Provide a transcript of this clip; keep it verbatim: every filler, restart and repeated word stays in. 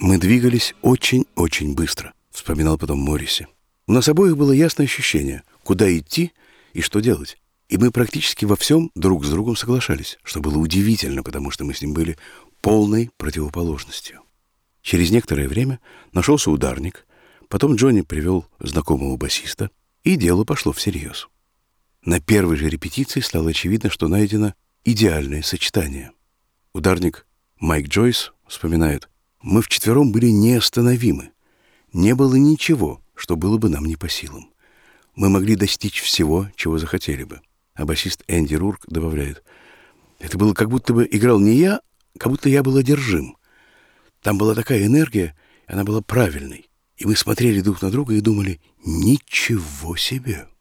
«Мы двигались очень-очень быстро», — вспоминал потом Морриси. «У нас обоих было ясное ощущение, куда идти и что делать. И мы практически во всем друг с другом соглашались, что было удивительно, потому что мы с ним были полной противоположностью». Через некоторое время нашелся ударник, потом Джонни привел знакомого басиста, и дело пошло всерьез. На первой же репетиции стало очевидно, что найдено идеальное сочетание. Ударник Майк Джойс вспоминает: «Мы вчетвером были неостановимы. Не было ничего, что было бы нам не по силам. Мы могли достичь всего, чего захотели бы». А басист Энди Рурк добавляет: «Это было как будто бы играл не я, как будто я был одержим. Там была такая энергия, она была правильной. И мы смотрели друг на друга и думали: ничего себе!»